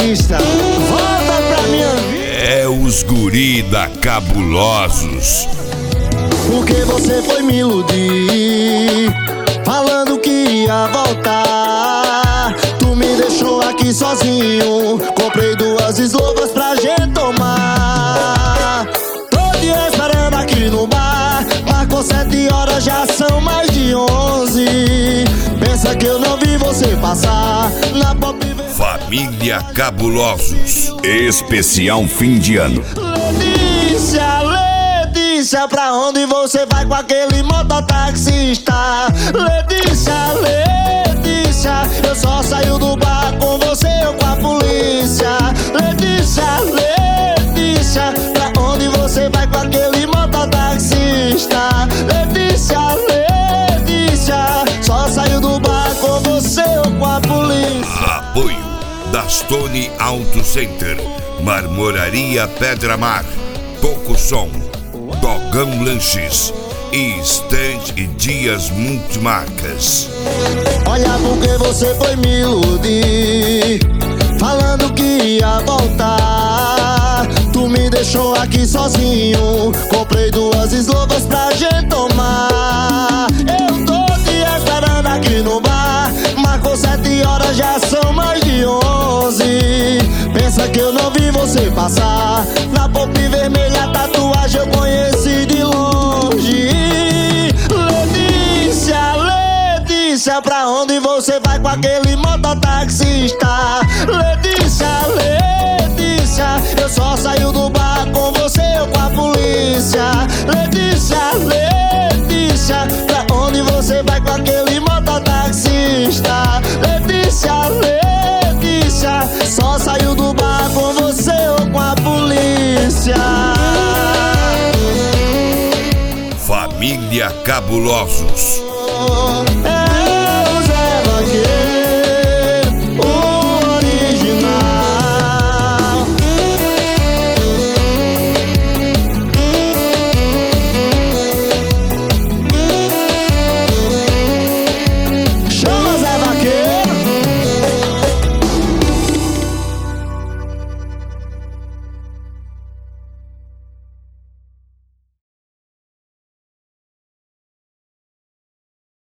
taxista, volta pra minha vida. É os guri da Cabulosos. Porque você foi me iludir, falando que ia voltar. Tu me deixou aqui sozinho, comprei 2 eslovas pra gente tomar. Tô te esperando aqui no bar, marcou 7 horas, já são mais de 11. Pensa que eu não vi você passar na Pop. Família Cabulosos. Especial fim de ano. Letícia, Letícia, pra onde você vai com aquele mototaxista? Letícia, Letícia, eu só saio do bar com você ou com a polícia. Letícia, Letícia, pra onde você vai com aquele mototaxista? Letícia, Letícia, só saio do bar com você ou com a polícia. Apoio Dastone Auto Center, Marmoraria Pedra Mar, Toco Som, Dogão Lanches e Stand e Dias Multimarcas. Olha porque você foi me iludir, falando que ia voltar. Tu me deixou aqui sozinho, comprei 2 eslovas pra gente tomar. Eu tô te esperando aqui no bar, marcou 7 horas, já são mais de 11. Pensa que eu não vi você passar na Pop vermelha, tatuagem eu conheci de longe. Letícia, Letícia, pra onde você vai com aquele mototaxista? Letícia, Letícia, eu só saio do bar com você ou com a polícia. Letícia, Letícia, pra onde você vai com aquele mototaxista? Letícia, Letícia, só saio do bar com você ou com a polícia. Família Cabulosos.